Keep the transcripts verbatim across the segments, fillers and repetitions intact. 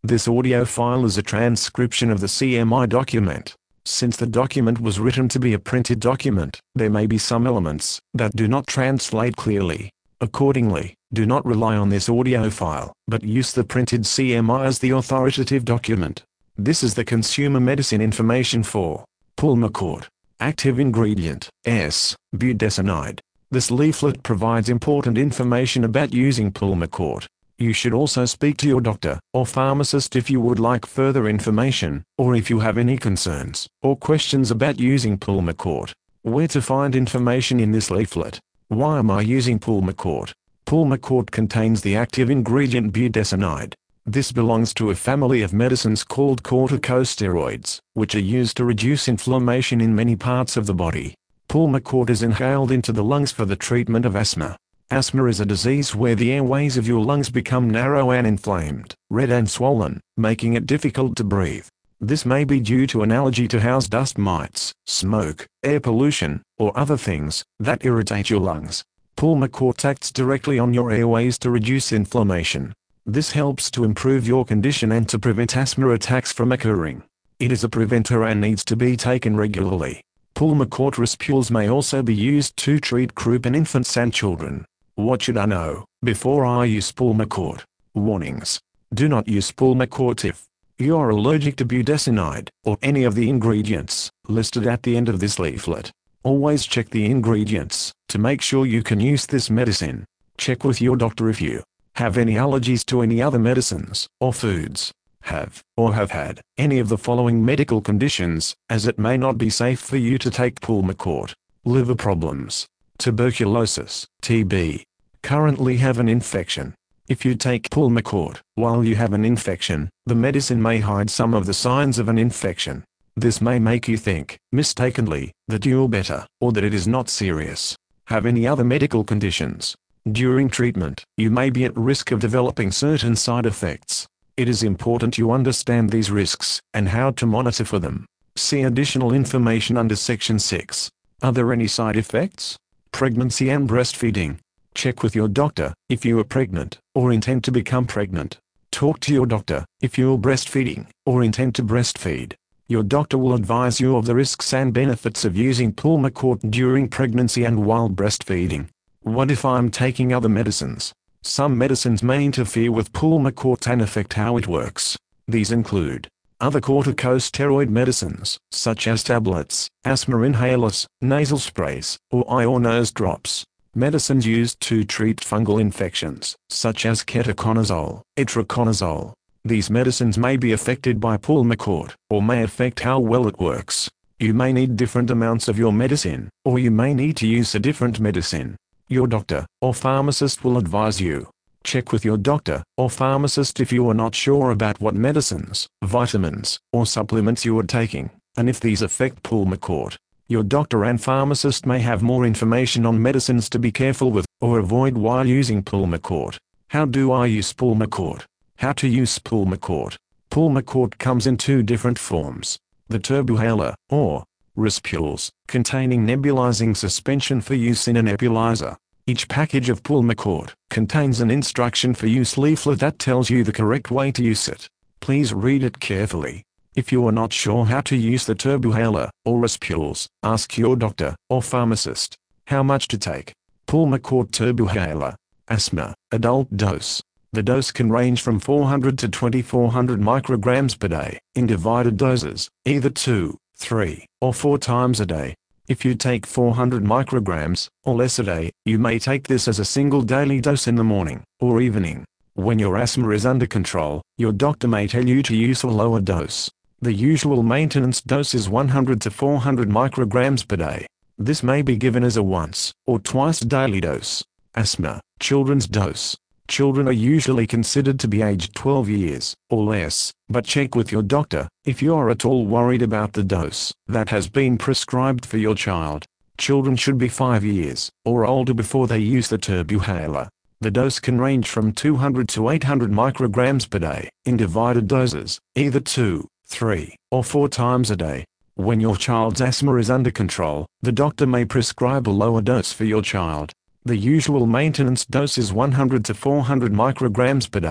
This audio file is a transcription of the C M I document. Since the document was written to be a printed document, there may be some elements that do not translate clearly. Accordingly, do not rely on this audio file, but use the printed C M I as the authoritative document. This is the consumer medicine information for Pulmicort. Active ingredient, S, budesonide. This leaflet provides important information about using Pulmicort. You should also speak to your doctor or pharmacist if you would like further information, or if you have any concerns or questions about using Pulmicort. Where to find information in this leaflet? Why am I using Pulmicort? Pulmicort contains the active ingredient budesonide. This belongs to a family of medicines called corticosteroids, which are used to reduce inflammation in many parts of the body. Pulmicort is inhaled into the lungs for the treatment of asthma. Asthma is a disease where the airways of your lungs become narrow and inflamed, red and swollen, making it difficult to breathe. This may be due to an allergy to house dust mites, smoke, air pollution, or other things that irritate your lungs. Pulmicort acts directly on your airways to reduce inflammation. This helps to improve your condition and to prevent asthma attacks from occurring. It is a preventer and needs to be taken regularly. Pulmicort respules may also be used to treat croup in infants and children. What should I know before I use Pulmicort? Warnings. Do not use Pulmicort if you are allergic to budesonide or any of the ingredients listed at the end of this leaflet. Always check the ingredients to make sure you can use this medicine. Check with your doctor if you have any allergies to any other medicines or foods, have or have had any of the following medical conditions, as it may not be safe for you to take Pulmicort. Liver problems, tuberculosis, T B. Currently have an infection. If you take Pulmicort while you have an infection, the medicine may hide some of the signs of an infection. This may make you think, mistakenly, that you're better, or that it is not serious. Have any other medical conditions? During treatment, you may be at risk of developing certain side effects. It is important you understand these risks, and how to monitor for them. See additional information under Section six. Are there any side effects? Pregnancy and breastfeeding. Check with your doctor if you are pregnant, or intend to become pregnant. Talk to your doctor if you are breastfeeding, or intend to breastfeed. Your doctor will advise you of the risks and benefits of using Pulmicort during pregnancy and while breastfeeding. What if I'm taking other medicines? Some medicines may interfere with Pulmicort and affect how it works. These include other corticosteroid medicines, such as tablets, asthma inhalers, nasal sprays, or eye or nose drops. Medicines used to treat fungal infections, such as ketoconazole, itraconazole. These medicines may be affected by Pulmicort, or may affect how well it works. You may need different amounts of your medicine, or you may need to use a different medicine. Your doctor or pharmacist will advise you. Check with your doctor or pharmacist if you are not sure about what medicines, vitamins, or supplements you are taking, and if these affect Pulmicort. Your doctor and pharmacist may have more information on medicines to be careful with or avoid while using Pulmicort. How do I use Pulmicort? How to use Pulmicort. Pulmicort comes in two different forms. The Turbuhaler, or respules, containing nebulizing suspension for use in a nebulizer. Each package of Pulmicort contains an instruction for use leaflet that tells you the correct way to use it. Please read it carefully. If you are not sure how to use the Turbuhaler, or respules, ask your doctor or pharmacist. How much to take? Pulmicort Turbuhaler. Asthma, adult dose. The dose can range from four hundred to twenty-four hundred micrograms per day, in divided doses, either two, three, or four times a day. If you take four hundred micrograms, or less a day, you may take this as a single daily dose in the morning, or evening. When your asthma is under control, your doctor may tell you to use a lower dose. The usual maintenance dose is one hundred to four hundred micrograms per day. This may be given as a once, or twice daily dose. Asthma, children's dose. Children are usually considered to be aged twelve years, or less, but check with your doctor if you are at all worried about the dose that has been prescribed for your child. Children should be five years, or older before they use the Turbuhaler. The dose can range from two hundred to eight hundred micrograms per day, in divided doses, either two, three, or four times a day. When your child's asthma is under control, the doctor may prescribe a lower dose for your child. The usual maintenance dose is one hundred to four hundred micrograms per day.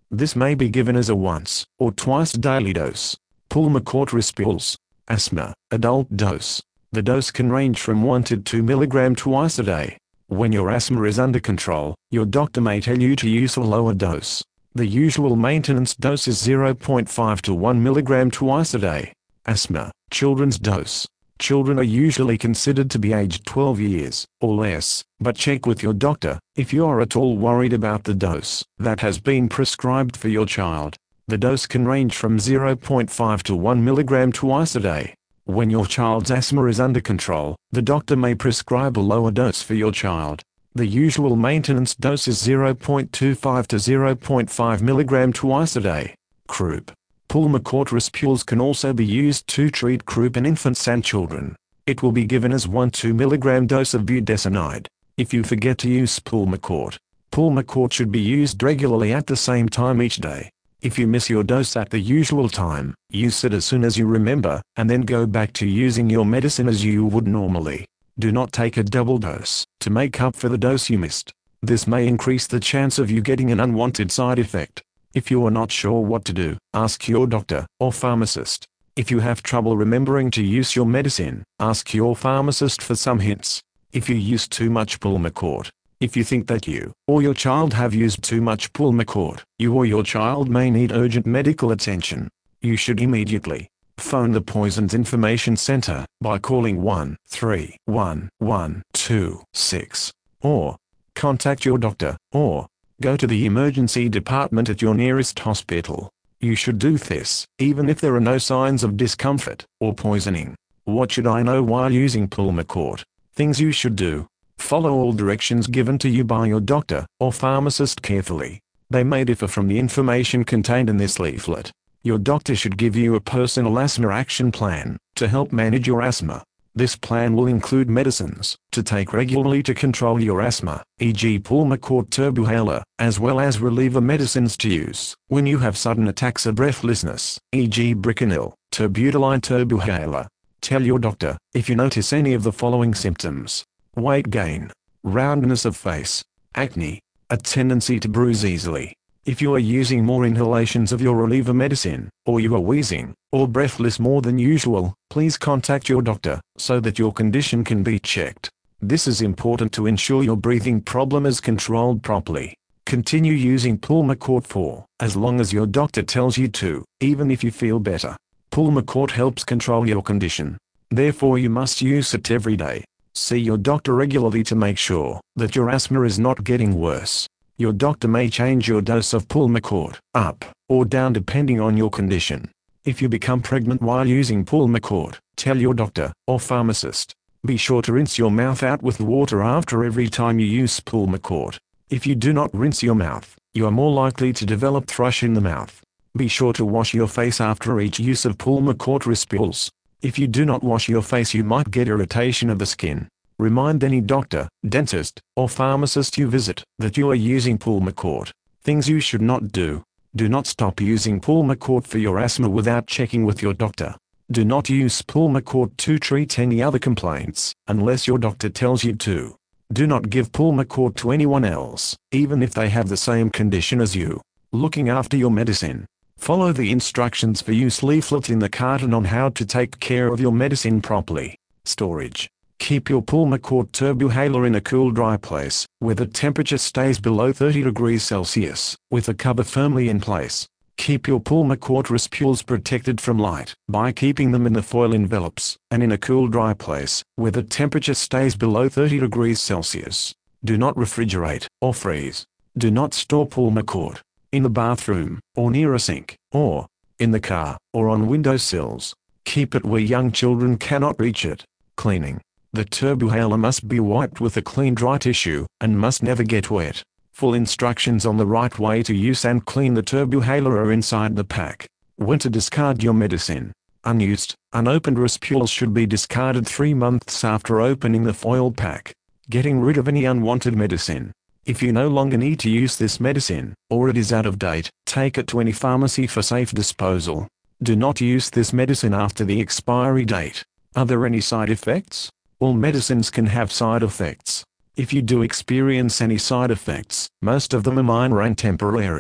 This may be given as a once or twice daily dose. Pulmicort Rispules. Asthma. Adult dose. The dose can range from one to two milligrams twice a day. When your asthma is under control, your doctor may tell you to use a lower dose. The usual maintenance dose is zero point five to one milligram twice a day. Asthma. Children's dose. Children are usually considered to be aged twelve years or less, but check with your doctor if you are at all worried about the dose that has been prescribed for your child. The dose can range from zero point five to one milligram twice a day. When your child's asthma is under control, the doctor may prescribe a lower dose for your child. The usual maintenance dose is zero point two five to zero point five milligram twice a day. Croup. Pulmicort Rispules can also be used to treat croup in infants and children. It will be given as one to two milligram dose of budesonide. If you forget to use Pulmicort, Pulmicort should be used regularly at the same time each day. If you miss your dose at the usual time, use it as soon as you remember, and then go back to using your medicine as you would normally. Do not take a double dose to make up for the dose you missed. This may increase the chance of you getting an unwanted side effect. If you are not sure what to do, ask your doctor or pharmacist. If you have trouble remembering to use your medicine, ask your pharmacist for some hints. If you use too much Pulmicort. If you think that you or your child have used too much Pulmicort, you or your child may need urgent medical attention. You should immediately phone the Poisons Information Center by calling one three one one two six, or contact your doctor, or go to the emergency department at your nearest hospital. You should do this, even if there are no signs of discomfort or poisoning. What should I know while using Pulmicort? Things you should do. Follow all directions given to you by your doctor or pharmacist carefully. They may differ from the information contained in this leaflet. Your doctor should give you a personal asthma action plan to help manage your asthma. This plan will include medicines to take regularly to control your asthma, for example Pulmicort Turbuhaler, as well as reliever medicines to use when you have sudden attacks of breathlessness, for example Bricanyl, Terbutaline Turbuhaler. Tell your doctor if you notice any of the following symptoms: weight gain, roundness of face, acne, a tendency to bruise easily. If you are using more inhalations of your reliever medicine, or you are wheezing or breathless more than usual, please contact your doctor so that your condition can be checked. This is important to ensure your breathing problem is controlled properly. Continue using Pulmicort for as long as your doctor tells you to, even if you feel better. Pulmicort helps control your condition. Therefore you must use it every day. See your doctor regularly to make sure that your asthma is not getting worse. Your doctor may change your dose of Pulmicort up or down depending on your condition. If you become pregnant while using Pulmicort, tell your doctor or pharmacist. Be sure to rinse your mouth out with water after every time you use Pulmicort. If you do not rinse your mouth, you are more likely to develop thrush in the mouth. Be sure to wash your face after each use of Pulmicort Rispules. If you do not wash your face, you might get irritation of the skin. Remind any doctor, dentist, or pharmacist you visit that you are using Pulmicort. Things you should not do. Do not stop using Pulmicort for your asthma without checking with your doctor. Do not use Pulmicort to treat any other complaints, unless your doctor tells you to. Do not give Pulmicort to anyone else, even if they have the same condition as you. Looking after your medicine. Follow the instructions for use leaflet in the carton on how to take care of your medicine properly. Storage. Keep your Pulmicort Turbuhaler in a cool, dry place, where the temperature stays below thirty degrees Celsius, with the cover firmly in place. Keep your Pulmicort Rispules protected from light by keeping them in the foil envelopes, and in a cool, dry place, where the temperature stays below thirty degrees Celsius. Do not refrigerate or freeze. Do not store Pulmicort in the bathroom, or near a sink, or in the car, or on windowsills. Keep it where young children cannot reach it. Cleaning. The Turbuhaler must be wiped with a clean, dry tissue, and must never get wet. Full instructions on the right way to use and clean the Turbuhaler are inside the pack. When to discard your medicine. Unused, unopened Rispules should be discarded three months after opening the foil pack. Getting rid of any unwanted medicine. If you no longer need to use this medicine, or it is out of date, take it to any pharmacy for safe disposal. Do not use this medicine after the expiry date. Are there any side effects? All medicines can have side effects. If you do experience any side effects, most of them are minor and temporary.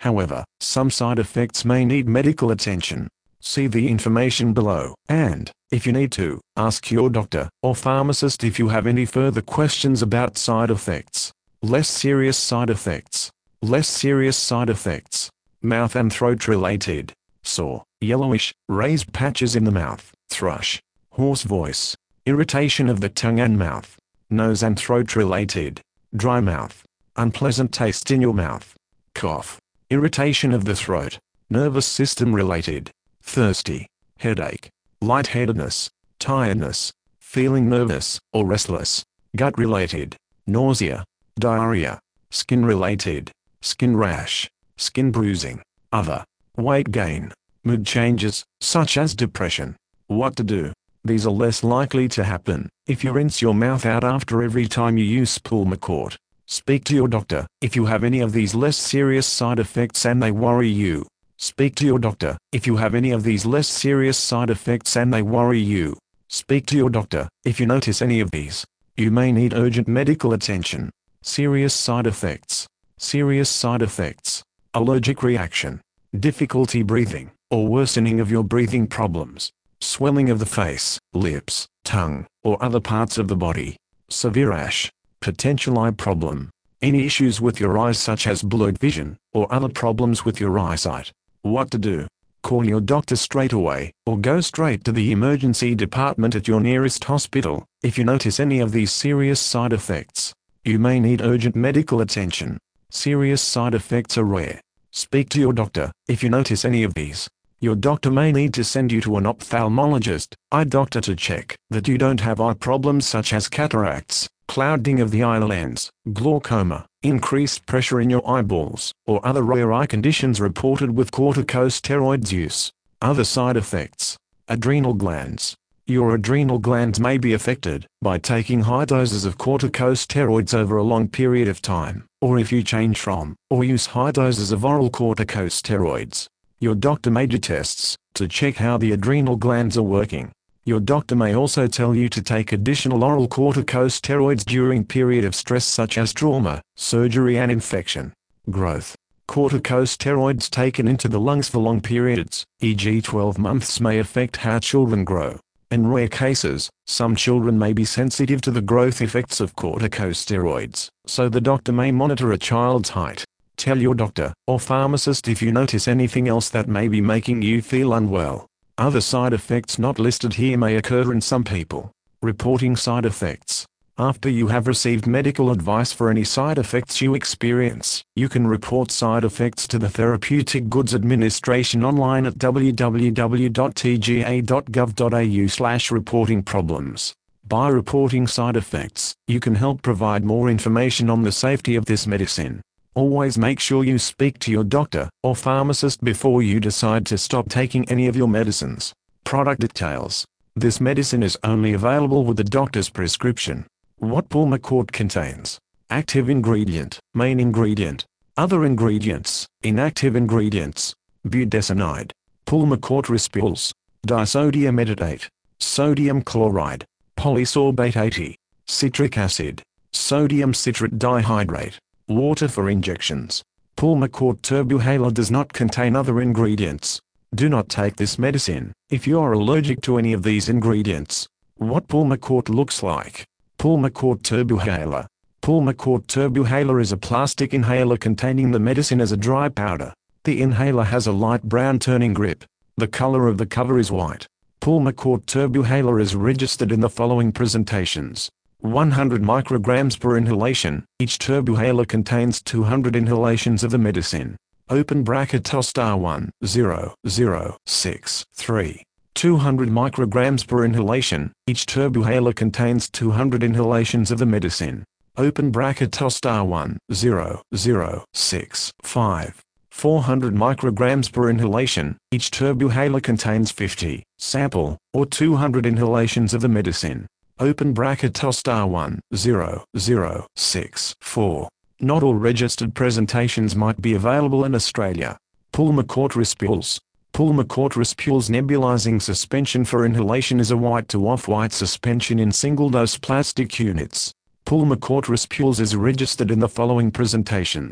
However, some side effects may need medical attention. See the information below, and, if you need to, ask your doctor or pharmacist if you have any further questions about side effects. Less serious side effects. Less serious side effects. Mouth and throat related. Sore, yellowish, raised patches in the mouth, thrush, hoarse voice, irritation of the tongue and mouth. Nose and throat related. Dry mouth, unpleasant taste in your mouth, cough, irritation of the throat, nervous system related, thirsty, headache, lightheadedness, tiredness, feeling nervous or restless, gut related, nausea, diarrhea, skin related, skin rash, skin bruising, other, weight gain, mood changes, such as depression. What to do? These are less likely to happen if you rinse your mouth out after every time you use Pulmicort. Speak to your doctor if you have any of these less serious side effects and they worry you. Speak to your doctor if you have any of these less serious side effects and they worry you. Speak to your doctor if you notice any of these. You may need urgent medical attention. Serious side effects. Serious side effects. Allergic reaction. Difficulty breathing, or worsening of your breathing problems. Swelling of the face, lips, tongue, or other parts of the body. Severe rash. Potential eye problem. Any issues with your eyes such as blurred vision, or other problems with your eyesight. What to do? Call your doctor straight away, or go straight to the emergency department at your nearest hospital, if you notice any of these serious side effects. You may need urgent medical attention. Serious side effects are rare. Speak to your doctor if you notice any of these. Your doctor may need to send you to an ophthalmologist, eye doctor, to check that you don't have eye problems such as cataracts, clouding of the eye lens, glaucoma, increased pressure in your eyeballs, or other rare eye conditions reported with corticosteroids use. Other side effects. Adrenal glands. Your adrenal glands may be affected by taking high doses of corticosteroids over a long period of time, or if you change from, or use high doses of oral corticosteroids. Your doctor may do tests to check how the adrenal glands are working. Your doctor may also tell you to take additional oral corticosteroids during period of stress such as trauma, surgery and infection. Growth. Corticosteroids taken into the lungs for long periods, for example twelve months, may affect how children grow. In rare cases, some children may be sensitive to the growth effects of corticosteroids, so the doctor may monitor a child's height. Tell your doctor or pharmacist if you notice anything else that may be making you feel unwell. Other side effects not listed here may occur in some people. Reporting side effects. After you have received medical advice for any side effects you experience, you can report side effects to the Therapeutic Goods Administration online at w w w dot t g a dot gov dot a u slash reporting problems. By reporting side effects, you can help provide more information on the safety of this medicine. Always make sure you speak to your doctor or pharmacist before you decide to stop taking any of your medicines. Product details. This medicine is only available with a doctor's prescription. What Pulmicort contains. Active ingredient, main ingredient. Other ingredients, inactive ingredients. Budesonide. Pulmicort Rispules. Disodium ethylate. Sodium chloride. Polysorbate eighty. Citric acid. Sodium citrate dihydrate. Water for injections. Pulmicort Turbuhaler does not contain other ingredients. Do not take this medicine if you are allergic to any of these ingredients. What Pulmicort looks like. Pulmicort Turbuhaler. Pulmicort Turbuhaler is a plastic inhaler containing the medicine as a dry powder. The inhaler has a light brown turning grip. The color of the cover is white. Pulmicort Turbuhaler is registered in the following presentations. one hundred micrograms per inhalation. Each Turbuhaler contains two hundred inhalations of the medicine. Open bracket Tostar one zero zero six three. two hundred micrograms per inhalation. Each Turbuhaler contains two hundred inhalations of the medicine. Open bracket Tostar one zero zero six five. four hundred micrograms per inhalation. Each Turbuhaler contains fifty sample or two hundred inhalations of the medicine. Open bracket Tostar one zero zero six four. Not all registered presentations might be available in Australia. Pulmicort Rispules. Pulmicort Rispules nebulizing suspension for inhalation is a white to off-white suspension in single-dose plastic units. Pulmicort Rispules is registered in the following presentations.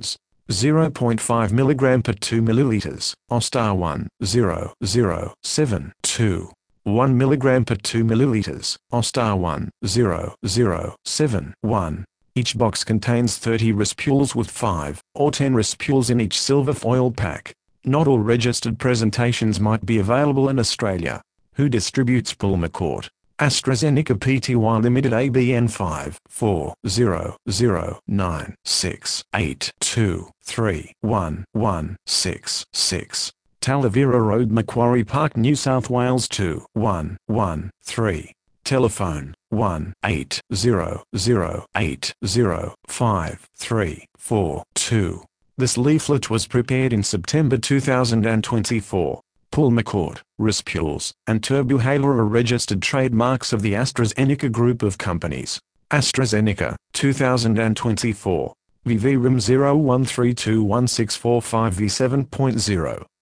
zero point five milligram per two milliliters, Ostar one, zero point zero seven two. one milligram per two milliliters, Ostar one, zero point zero seven one. Each box contains thirty respules with five or ten respules in each silver foil pack. Not all registered presentations might be available in Australia. Who distributes Pulmicort? AstraZeneca Pty Limited, A B N five four zero zero nine six eight two three one one six six. Talavera Road, Macquarie Park, New South Wales two one one three. Telephone one eight zero zero eight zero five three four two. This leaflet was prepared in September two thousand twenty-four. Pulmicort, Respules, and Turbuhaler are registered trademarks of the AstraZeneca Group of companies. AstraZeneca, two thousand twenty-four. V V R I M zero one three two one six four five V seven point zero.